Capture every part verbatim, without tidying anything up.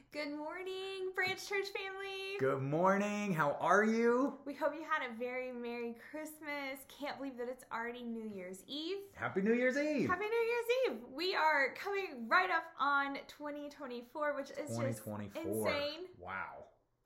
Good morning, Branch Church family. Good morning. How are you? We hope you had a very Merry Christmas. Can't believe that it's already New Year's Eve. Happy New Year's Eve. Happy New Year's Eve. We are coming right up on twenty twenty-four, which is just insane. Wow.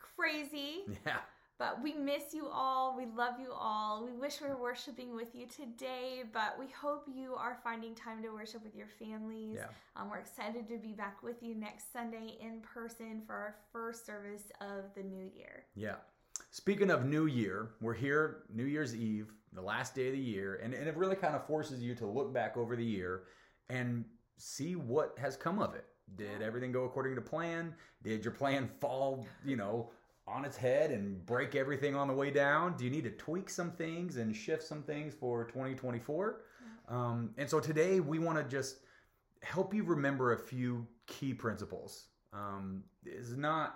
Crazy. Yeah. But we miss you all. We love you all. We wish we were worshiping with you today, but we hope you are finding time to worship with your families. Yeah. Um, we're excited to be back with you next Sunday in person for our first service of the new year. Yeah. Speaking of New Year, we're here New Year's Eve, the last day of the year, and, and it really kind of forces you to look back over the year and see what has come of it. Did Yeah. everything go according to plan? Did your plan fall, you know, on its head and break everything on the way down? Do you need to tweak some things and shift some things for twenty twenty-four? Yeah. Um, and so today we want to just help you remember a few key principles. Um, it's not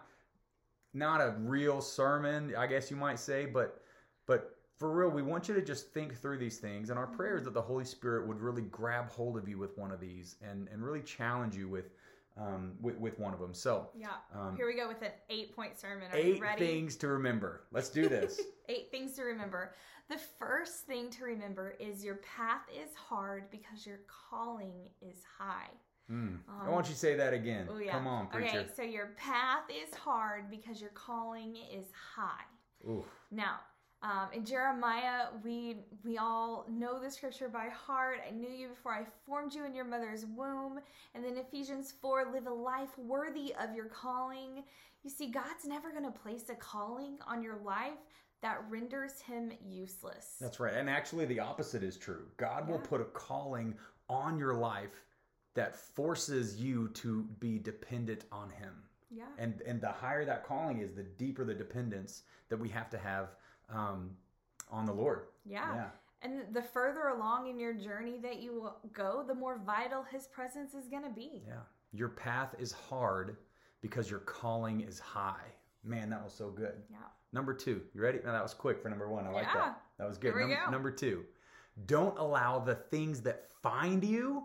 not a real sermon, I guess you might say, but but for real, we want you to just think through these things. And our prayer is that the Holy Spirit would really grab hold of you with one of these and, and really challenge you with Um, with, with one of them. So yeah, um, here we go with an eight-point sermon. Are eight you ready? things to remember. Let's do this. Eight things to remember. The first thing to remember is your path is hard because your calling is high. Mm. Um, I want you to say that again. Oh yeah. Come on, preacher. Okay, so your path is hard because your calling is high. Ooh. Now, Um, in Jeremiah, we we all know the scripture by heart. I knew you before I formed you in your mother's womb. And then Ephesians four, live a life worthy of your calling. You see, God's never going to place a calling on your life that renders him useless. That's right. And actually the opposite is true. God Yeah. will put a calling on your life that forces you to be dependent on him. Yeah. And and the higher that calling is, the deeper the dependence that we have to have um, on the Lord. Yeah. Yeah. And the further along in your journey that you go, the more vital his presence is going to be. Yeah. Your path is hard because your calling is high. Man, that was so good. Yeah. Number two. You ready? No, that was quick for number one. I like Yeah. that. That was good. Here we Num- go. Number two. Don't allow the things that find you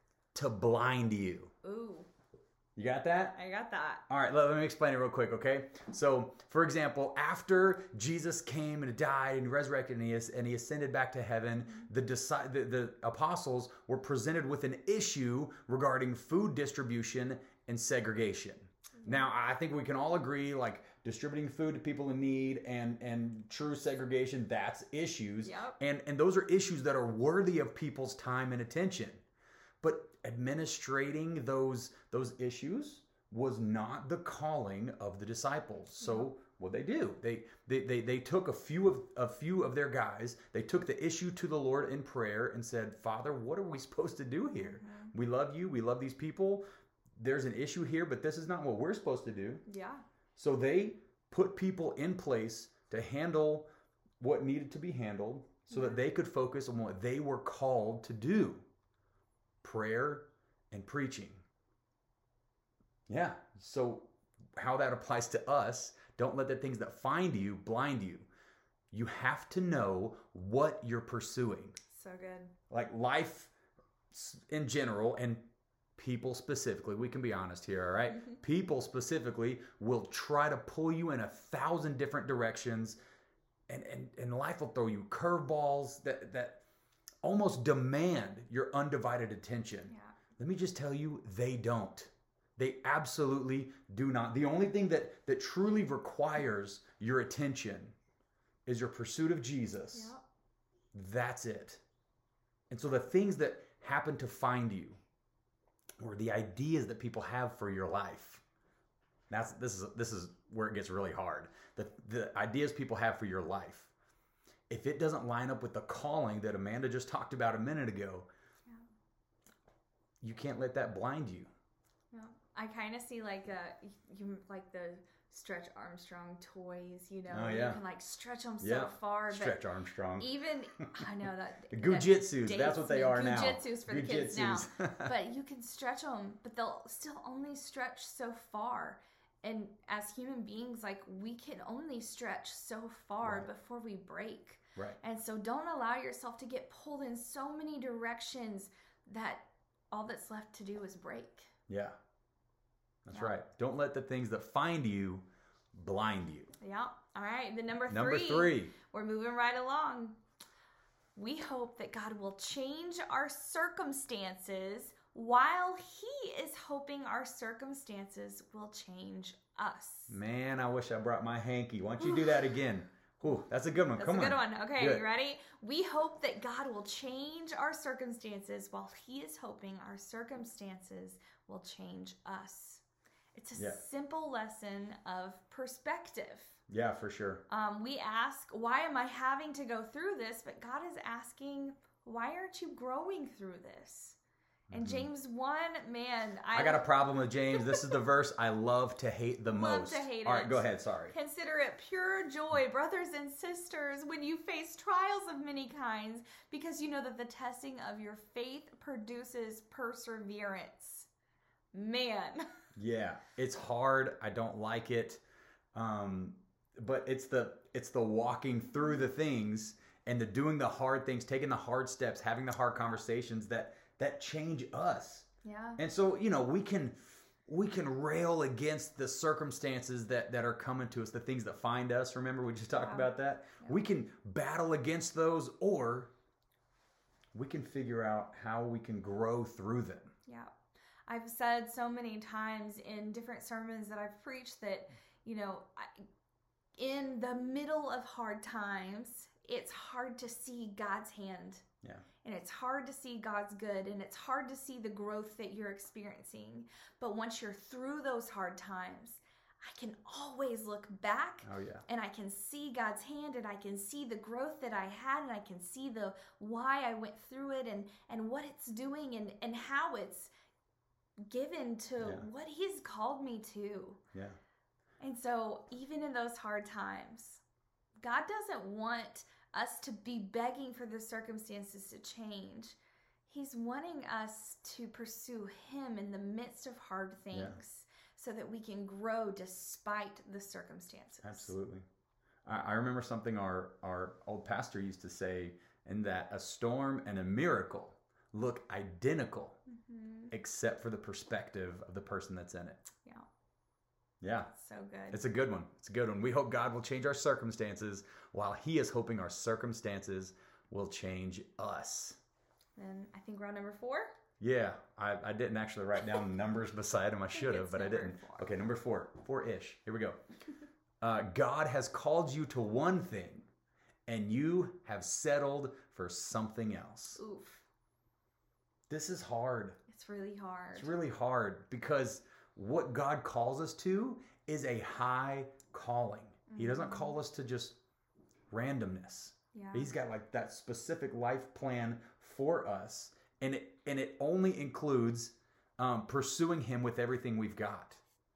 to blind you. Ooh. You got that? I got that. All right, let, let me explain it real quick, okay? So, for example, after Jesus came and died and resurrected and he, and he ascended back to heaven, the, the, the apostles were presented with an issue regarding food distribution and segregation. Now, I think we can all agree, like, distributing food to people in need and, and true segregation, that's issues. Yep. And, and those are issues that are worthy of people's time and attention. But administrating those those issues was not the calling of the disciples. So what they do, they they they, they took a few of a few of their guys. They took the issue to the Lord in prayer and said, "Father, what are we supposed to do here? Mm-hmm. We love you. We love these people. There's an issue here, but this is not what we're supposed to do." Yeah. So they put people in place to handle what needed to be handled, so yeah. that they could focus on what they were called to do. Prayer and preaching. Yeah. So how that applies to us, don't let the things that find you blind you. You have to know what you're pursuing. So good. Like life in general and people specifically, we can be honest here, all right? Mm-hmm. People specifically will try to pull you in a thousand different directions, and, and, and life will throw you curveballs that, that almost demand your undivided attention. Yeah. Let me just tell you, they don't. They absolutely do not. The only thing that, that truly requires your attention is your pursuit of Jesus. Yeah. That's it. And so the things that happen to find you, or the ideas that people have for your life, that's this is this is where it gets really hard. The the ideas people have for your life, if it doesn't line up with the calling that Amanda just talked about a minute ago, yeah. you can't let that blind you. Yeah. I kind of see like a, you like the Stretch Armstrong toys, you know, oh, yeah. you can like stretch them so yeah. far. Stretch but Armstrong. Even, I know that. The Gujitsus, that's what they are now. Gujitsus for the kids now. But you can stretch them, but they'll still only stretch so far. And as human beings, like we can only stretch so far right. before we break. Right. And so don't allow yourself to get pulled in so many directions that all that's left to do is break. Yeah. That's Yeah. right. Don't let the things that find you blind you. Yeah. All right. The number three. Number three. We're moving right along. We hope that God will change our circumstances while He is hoping our circumstances will change us. Man, I wish I brought my hanky. Why don't you do that again? Ooh, that's a good one. That's Come a good on. one. Okay, Good. you ready? We hope that God will change our circumstances while He is hoping our circumstances will change us. It's a Yeah. simple lesson of perspective. Yeah, for sure. Um, we ask, why am I having to go through this? But God is asking, why aren't you growing through this? And Mhm. James one, man, I, I got a problem with James. This is the verse I love to hate the Love most. to hate All right, it. go ahead. Sorry. Consider it pure joy, brothers and sisters, when you face trials of many kinds, because you know that the testing of your faith produces perseverance. Man. Yeah, it's hard. I don't like it. Um, but it's the it's the walking through the things and the doing the hard things, taking the hard steps, having the hard conversations that that change us. Yeah. And so, you know, we can we can rail against the circumstances that that are coming to us, the things that find us. Remember, we just talked Yeah. about that. Yeah. We can battle against those, or we can figure out how we can grow through them. Yeah. I've said so many times in different sermons that I've preached that, you know, I, in the middle of hard times, it's hard to see God's hand. Yeah. And it's hard to see God's good, and it's hard to see the growth that you're experiencing. But once you're through those hard times, I can always look back Oh yeah. and I can see God's hand, and I can see the growth that I had, and I can see the why I went through it, and, and what it's doing, and, and how it's given to Yeah. what He's called me to. Yeah. And so even in those hard times, God doesn't want us to be begging for the circumstances to change. He's wanting us to pursue Him in the midst of hard things, Yeah. so that we can grow despite the circumstances. Absolutely. I, I remember something our, our old pastor used to say, in that a storm and a miracle look identical, Mm-hmm. except for the perspective of the person that's in it. Yeah. Yeah. So good. It's a good one. It's a good one. We hope God will change our circumstances while He is hoping our circumstances will change us. Then I think we're on number four. Yeah, I, I didn't actually write down the numbers beside them. I should have, it's but I number didn't. four. Okay, number four. Four-ish. Here we go. Uh, God has called you to one thing, and you have settled for something else. Oof. This is hard. It's really hard. It's really hard because what God calls us to is a high calling. He doesn't Mhm. call us to just randomness. Yeah. He's got like that specific life plan for us, and it and it only includes um, pursuing Him with everything we've got.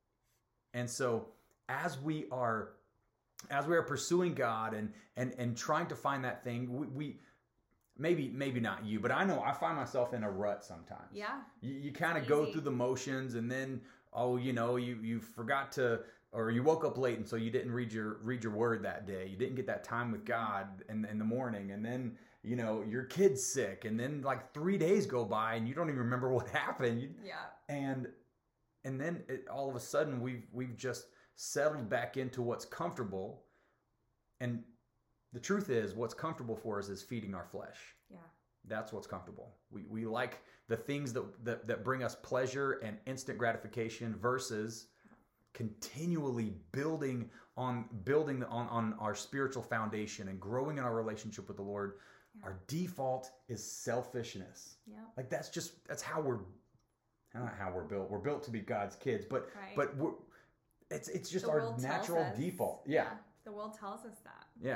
And so, as we are, as we are pursuing God and and and trying to find that thing, we, we maybe maybe not you, but I know I find myself in a rut sometimes. Yeah. You, you kind of go Easy. through the motions, and then oh, you know, you you forgot to, or you woke up late, and so you didn't read your read your word that day. You didn't get that time with God in in the morning, and then you know your kid's sick, and then like three days go by, and you don't even remember what happened. You, Yeah. and and then it, all of a sudden we've we've just settled back into what's comfortable, and the truth is, what's comfortable for us is feeding our flesh. Yeah. That's what's comfortable. We we like the things that, that that bring us pleasure and instant gratification versus continually building on building on on our spiritual foundation and growing in our relationship with the Lord. Yeah. Our default is selfishness. Yeah. Like that's just that's how we're not how we're built. We're built to be God's kids, but Right. but we're it's it's just The our world tells natural us- default. Yeah. The world tells us that. Yeah.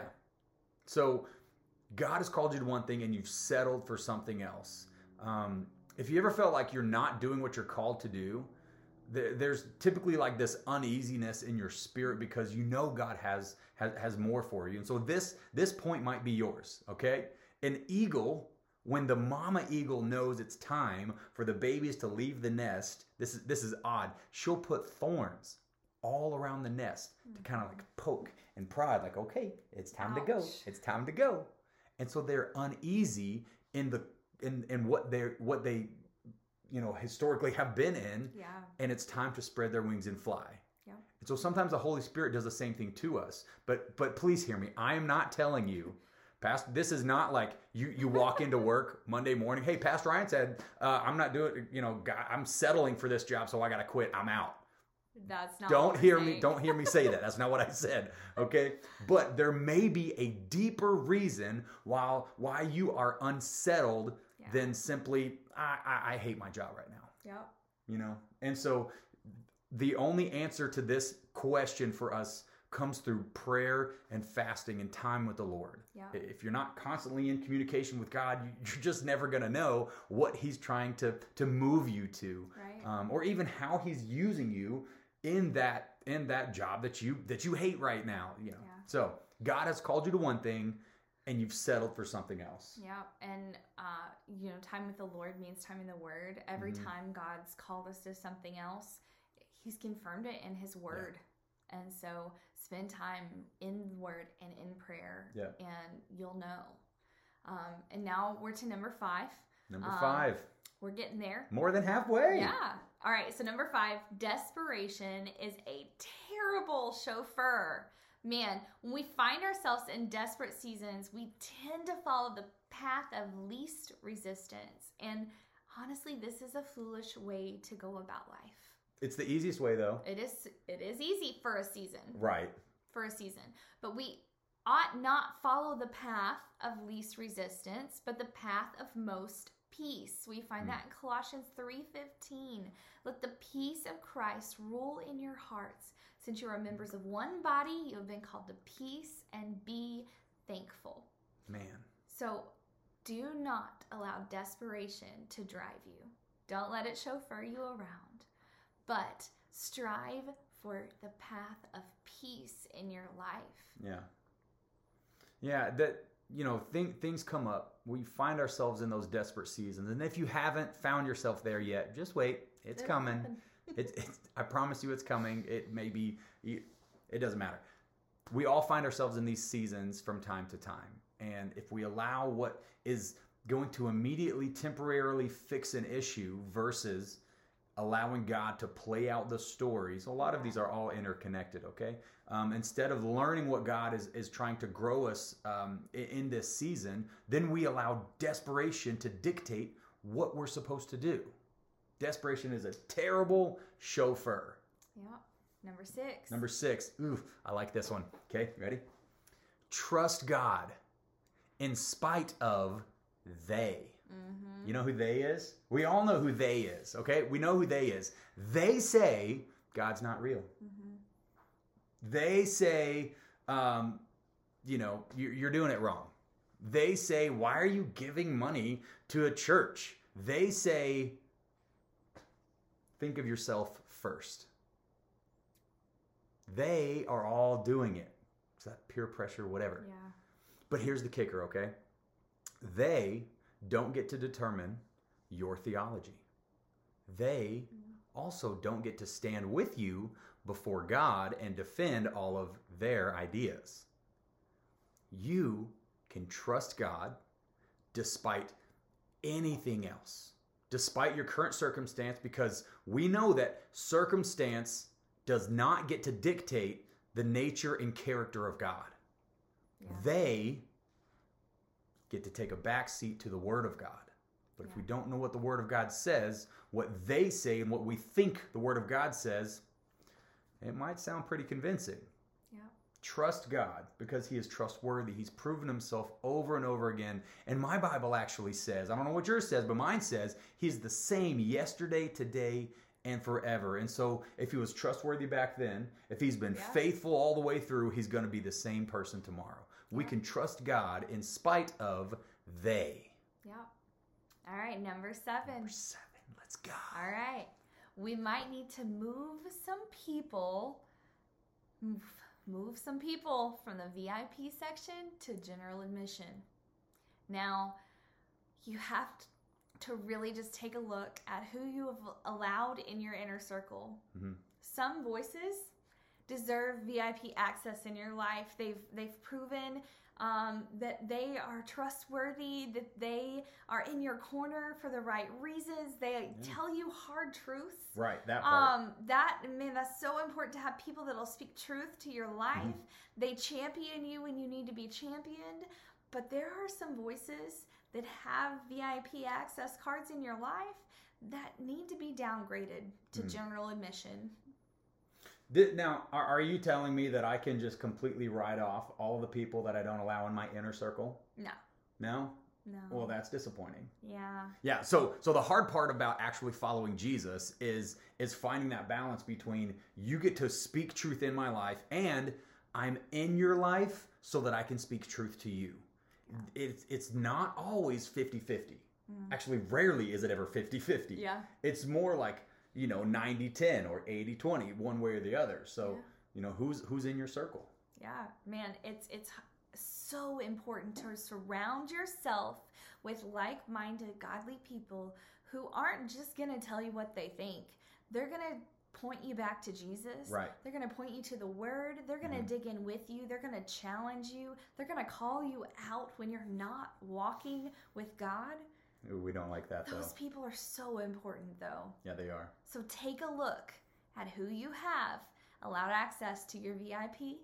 So God has called you to one thing and you've settled for something else. Um, if you ever felt like you're not doing what you're called to do, there, there's typically like this uneasiness in your spirit because you know God has, has has more for you. And so this this point might be yours, okay? An eagle, when the mama eagle knows it's time for the babies to leave the nest, this is this is odd. She'll put thorns all around the nest to kind of like poke and prod, like, okay, it's time to go. Ouch. It's time to go. And so they're uneasy in the in in what they what they you know, historically have been in. Yeah. And it's time to spread their wings and fly. Yeah. And so sometimes the Holy Spirit does the same thing to us. But but please hear me. I am not telling you, Pastor, this is not like you, you walk into work Monday morning. Hey, Pastor Ryan said, uh, I'm not doing, you know, God, I'm settling for this job, so I got to quit. I'm out. That's not Don't what hear we're me. saying. Don't hear me say that. That's not what I said. Okay. But there may be a deeper reason why, why you are unsettled Yeah. than simply, I, I, I hate my job right now. Yep. You know? And so the only answer to this question for us comes through prayer and fasting and time with the Lord. Yeah. If you're not constantly in communication with God, you- you're just never going to know what He's trying to, to move you to, Right. um, or even how He's using you in that in that job that you that you hate right now. You know. Yeah. So God has called you to one thing, and you've settled for something else. Yeah, and uh, you know, time with the Lord means time in the Word. Every Mhm. time God's called us to something else, He's confirmed it in His Word. And so spend time in the Word and in prayer, Yeah. and you'll know. Um, and now we're to number five. Number Um, five, We're getting there. more than halfway. Yeah. All right. So number five, desperation is a terrible chauffeur. Man, when we find ourselves in desperate seasons, we tend to follow the path of least resistance. And honestly, this is a foolish way to go about life. It's the easiest way, though. It is it is easy for a season. Right. For a season. But we ought not follow the path of least resistance, but the path of most peace. We find Mm. that in Colossians three fifteen. Let the peace of Christ rule in your hearts. Since you are members of one body, you have been called to peace, and be thankful. Man. So do not allow desperation to drive you. Don't let it chauffeur you around, but strive for the path of peace in your life. Yeah. Yeah, that, you know, th- things come up. We find ourselves in those desperate seasons. And if you haven't found yourself there yet, just wait. It's It'll coming. happen. It's, it's, I promise you it's coming. It may be, it doesn't matter. We all find ourselves in these seasons from time to time. And if we allow what is going to immediately, temporarily fix an issue versus allowing God to play out the stories, a lot of these are all interconnected, okay? Um, instead of learning what God is, is trying to grow us um, in, in this season, then we allow desperation to dictate what we're supposed to do. Desperation is a terrible chauffeur. Yeah. Number six. Number six. Ooh, I like this one. Okay, ready? Trust God in spite of they. Mm-hmm. You know who they is? We all know who they is, okay? We know who they is. They say God's not real. Mm-hmm. They say, um, you know, you're, you're doing it wrong. They say, why are you giving money to a church? They say, think of yourself first. They are all doing it. It's that peer pressure, whatever. Yeah. But here's the kicker, okay? They don't get to determine your theology. They also don't get to stand with you before God and defend all of their ideas. You can trust God despite anything else, despite your current circumstance, because we know that circumstance does not get to dictate the nature and character of God. Yeah. They get to take a back seat to the Word of God. But if Yeah. we don't know what the Word of God says, what they say and what we think the Word of God says, it might sound pretty convincing. Yeah. Trust God because He is trustworthy. He's proven Himself over and over again. And my Bible actually says, I don't know what yours says, but mine says, He's the same yesterday, today, and forever. And so if He was trustworthy back then, if He's been Yeah. faithful all the way through, He's going to be the same person tomorrow. We Yeah. can trust God in spite of they. Yeah. All right. Number seven. Number seven. Let's go. All right. We might need to move some people, move, move some people from the V I P section to general admission. Now, you have to really just take a look at who you have allowed in your inner circle. Mm-hmm. Some voices, deserve V I P access in your life. They've they've proven um, that they are trustworthy, that they are in your corner for the right reasons. They yeah. tell you hard truths. Right, that part. Um, that, man, that's so important to have people that'll speak truth to your life. Mm-hmm. They champion you when you need to be championed. But there are some voices that have V I P access cards in your life that need to be downgraded to mm. general admission. Now, are you telling me that I can just completely write off all the people that I don't allow in my inner circle? No. No? No. Well, that's disappointing. Yeah. Yeah. So, so the hard part about actually following Jesus is is finding that balance between you get to speak truth in my life and I'm in your life so that I can speak truth to you. Yeah. It's it's not always fifty-fifty. Mm. Actually, rarely is it ever fifty-fifty. Yeah. It's more like, you know, ninety ten or eighty twenty, one way or the other. So, yeah. you know, who's who's in your circle? Yeah, man, it's it's so important to surround yourself with like-minded, godly people who aren't just going to tell you what they think. They're going to point you back to Jesus. Right. They're going to point you to the Word. They're going to mm-hmm. dig in with you. They're going to challenge you. They're going to call you out when you're not walking with God. Ooh, we don't like that, Those though. Those people are so important, though. Yeah, they are. So take a look at who you have allowed access to your V I P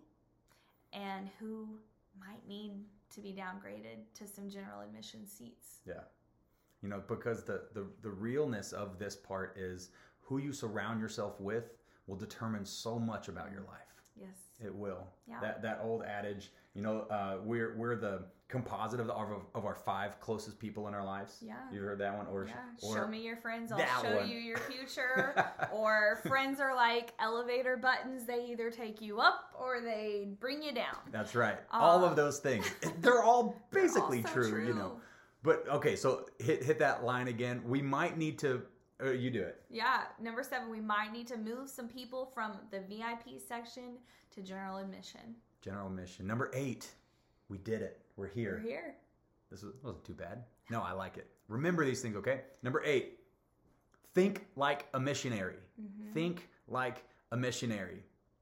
and who might need to be downgraded to some general admission seats. Yeah. You know, because the, the, the realness of this part is who you surround yourself with will determine so much about your life. Yes. It will. Yeah. That that old adage, you know, uh, we're we're the composite of, the, of of our five closest people in our lives. Yeah. You heard that one? Or, yeah. or show me your friends, I'll show one. you your future. Or friends are like elevator buttons. They either take you up or they bring you down. That's right. Um, all of those things. They're all basically they're all so true, true, you know. But okay, so hit hit that line again. We might need to Uh, you do it. Yeah. Number seven, we might need to move some people from the V I P section to general admission. General admission. Number eight, we did it. We're here. We're here. This wasn't too bad. No, I like it. Remember these things, okay? Number eight, think like a missionary. Mm-hmm. Think like a missionary.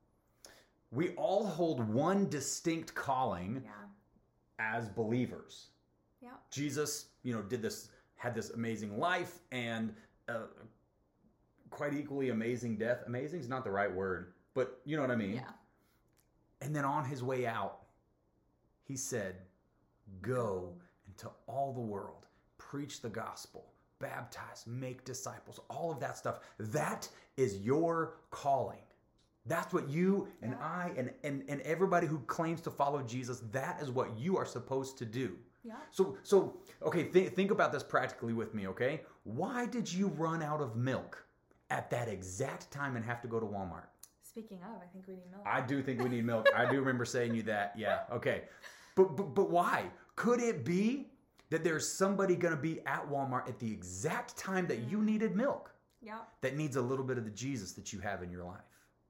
We all hold one distinct calling yeah. as believers. Yeah. Jesus, you know, did this, had this amazing life and Uh, quite equally amazing death. Amazing is not the right word, but you know what I mean? Yeah. And then on his way out, he said, go into all the world, preach the gospel, baptize, make disciples, all of that stuff. That is your calling. That's what you and yeah. I and, and, and everybody who claims to follow Jesus, that is what you are supposed to do. Yeah. So, so okay, th- think about this practically with me, okay? Why did you run out of milk at that exact time and have to go to Walmart? Speaking of, I think we need milk. I do think we need milk. I do remember saying you that. Yeah, okay. But, but, but why? Could it be that there's somebody going to be at Walmart at the exact time that you needed milk? Yeah. That needs a little bit of the Jesus that you have in your life.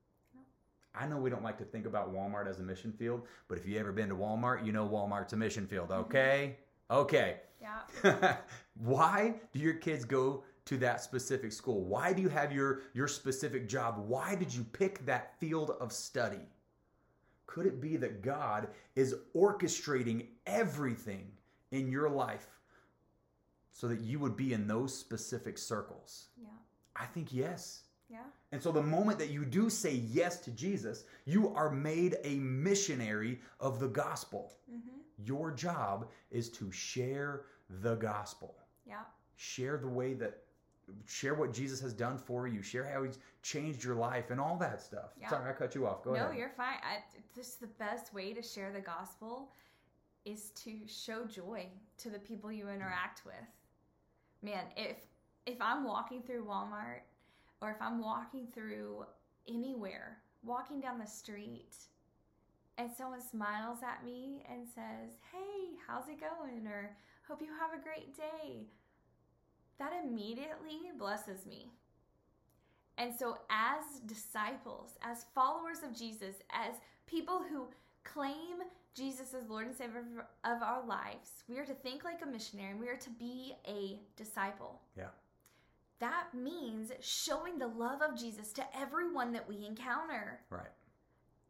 I know we don't like to think about Walmart as a mission field, but if you've ever been to Walmart, you know Walmart's a mission field, okay? Okay. Yeah. Why do your kids go to that specific school? Why do you have your, your specific job? Why did you pick that field of study? Could it be that God is orchestrating everything in your life so that you would be in those specific circles? Yeah. I think yes. Yeah. And so the moment that you do say yes to Jesus, you are made a missionary of the gospel. Mm-hmm. Your job is to share the gospel. Yeah. Share the way that, share what Jesus has done for you. Share how he's changed your life and all that stuff. Yeah. Sorry, I cut you off. Go no, ahead. No, you're fine. I, this the best way to share the gospel is to show joy to the people you interact with. Man, if if I'm walking through Walmart, or if I'm walking through anywhere, walking down the street, and someone smiles at me and says, hey, how's it going? Or hope you have a great day. That immediately blesses me. And so as disciples, as followers of Jesus, as people who claim Jesus as Lord and Savior of our lives, we are to think like a missionary, and we are to be a disciple. Yeah. That means showing the love of Jesus to everyone that we encounter. Right.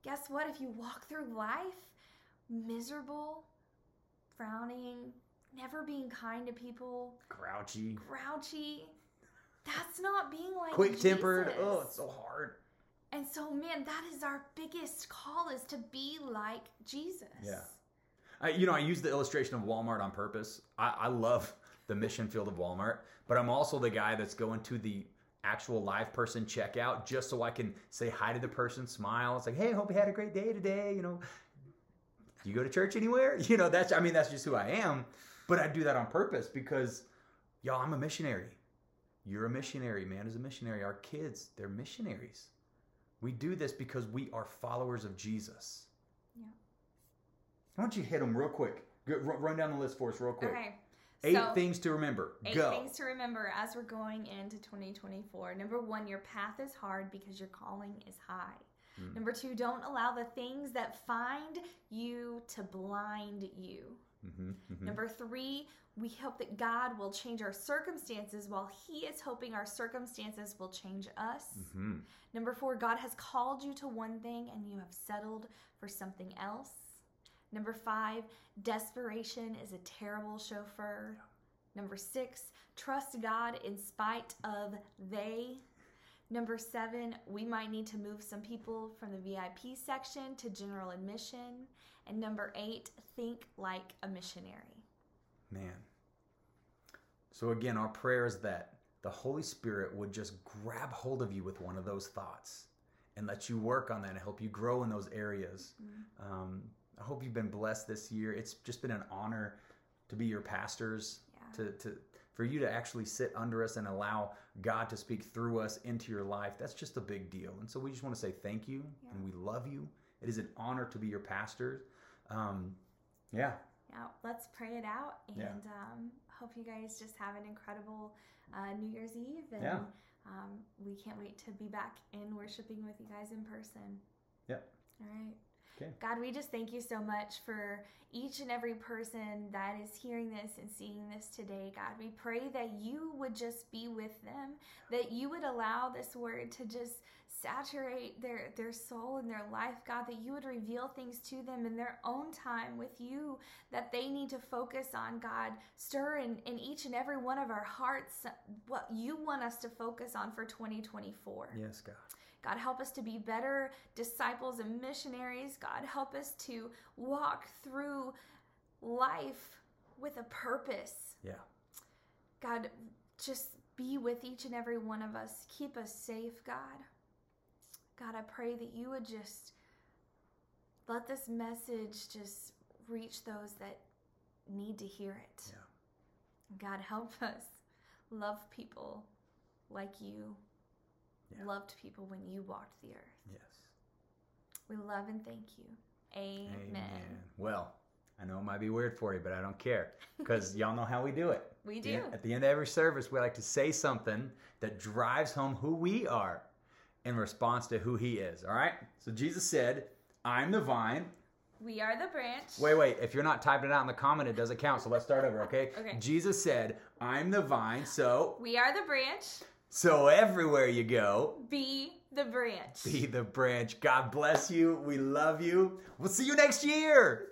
guess what? If you walk through life miserable, frowning, never being kind to people, Grouchy. grouchy, that's not being like Quick-tempered. Jesus. Oh, it's so hard. And so, man, that is our biggest call, is to be like Jesus. Yeah. I, you know, I use the illustration of Walmart on purpose. I, I love the mission field of Walmart, but I'm also the guy that's going to the actual live person checkout just so I can say hi to the person, smile. It's like, hey, I hope you had a great day today. You know, you go to church anywhere? You know, that's, I mean, that's just who I am. But I do that on purpose because, y'all, I'm a missionary. You're a missionary. Man is a missionary. Our kids, they're missionaries. We do this because we are followers of Jesus. Yeah. Why don't you hit them real quick? Go, run down the list for us real quick. Okay. Eight so, things to remember. Eight Go. things to remember as we're going into twenty twenty-four. Number one, your path is hard because your calling is high. Mm. Number two, don't allow the things that find you to blind you. Mm-hmm, mm-hmm. Number three, we hope that God will change our circumstances while He is hoping our circumstances will change us. Mm-hmm. Number four, God has called you to one thing and you have settled for something else. Number five, desperation is a terrible chauffeur. Number six, trust God in spite of they. Number seven, we might need to move some people from the V I P section to general admission. And number eight, think like a missionary. Man. So again, our prayer is that the Holy Spirit would just grab hold of you with one of those thoughts and let you work on that and help you grow in those areas. Mm-hmm. Um, I hope you've been blessed this year. It's just been an honor to be your pastors, yeah. to, to for you to actually sit under us and allow God to speak through us into your life. That's just a big deal. And so we just want to say thank you, yeah. and we love you. It is an honor to be your pastor. Um, yeah. Yeah, let's pray it out, and yeah. um, hope you guys just have an incredible uh, New Year's Eve. And yeah. um, we can't wait to be back in worshiping with you guys in person. Yep. All right. Okay. God, we just thank you so much for each and every person that is hearing this and seeing this today. God, we pray that you would just be with them, that you would allow this word to just saturate their, their soul and their life, God, that you would reveal things to them in their own time with you that they need to focus on, God. Stir in, in each and every one of our hearts what you want us to focus on for twenty twenty-four. Yes, God. God, help us to be better disciples and missionaries. God, help us to walk through life with a purpose. Yeah. God, just be with each and every one of us. Keep us safe, God. God, I pray that you would just let this message just reach those that need to hear it. Yeah. God, help us love people like you. Yeah. Loved people when you walked the earth. Yes. We love and thank you. Amen. Amen. Well, I know it might be weird for you, but I don't care because y'all know how we do it. We do. At the end of every service, we like to say something that drives home who we are in response to who he is. All right? So Jesus said, I'm the vine. We are the branch. Wait, wait. If you're not typing it out in the comment, it doesn't count. So let's start over, okay? Okay. Jesus said, I'm the vine, so... We are the branch. So everywhere you go... Be the branch. Be the branch. God bless you. We love you. We'll see you next year.